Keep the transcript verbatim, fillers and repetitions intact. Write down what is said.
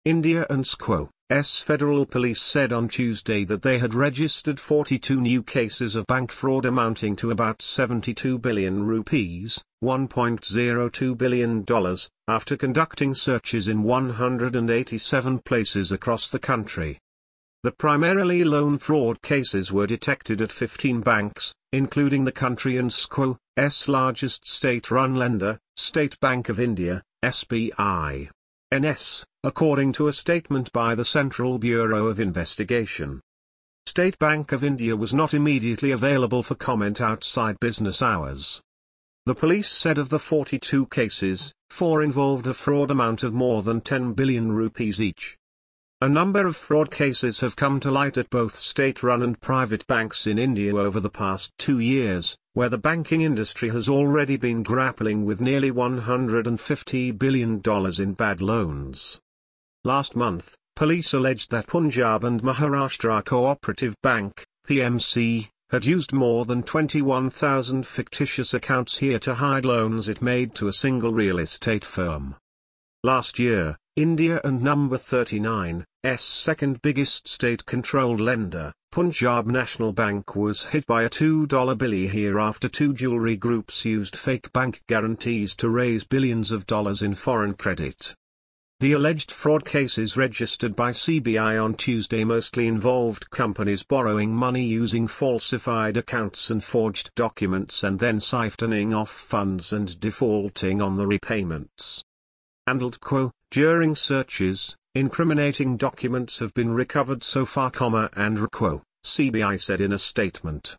India and S Q O's Federal Police said on Tuesday that they had registered forty-two new cases of bank fraud amounting to about seventy-two billion rupees, one point zero two billion dollars, after conducting searches in one hundred eighty-seven places across the country. The primarily loan fraud cases were detected at fifteen banks, including the country and S Q O's largest state-run lender, State Bank of India, S B I. N S, according to a statement by the Central Bureau of Investigation. State Bank of India was not immediately available for comment outside business hours. The police said of the forty-two cases, four involved a fraud amount of more than ten billion rupees each. A number of fraud cases have come to light at both state-run and private banks in India over the past two years, where the banking industry has already been grappling with nearly one hundred fifty billion dollars in bad loans. Last month, police alleged that Punjab and Maharashtra Cooperative Bank, P M C, had used more than twenty-one thousand fictitious accounts here to hide loans it made to a single real estate firm. Last year, India and number thirty-nine's second biggest state-controlled lender, Punjab National Bank, was hit by a two dollar bill here after two jewelry groups used fake bank guarantees to raise billions of dollars in foreign credit. The alleged fraud cases registered by C B I on Tuesday mostly involved companies borrowing money using falsified accounts and forged documents and then siphoning off funds and defaulting on the repayments. And during searches, incriminating documents have been recovered so far, and C B I said in a statement.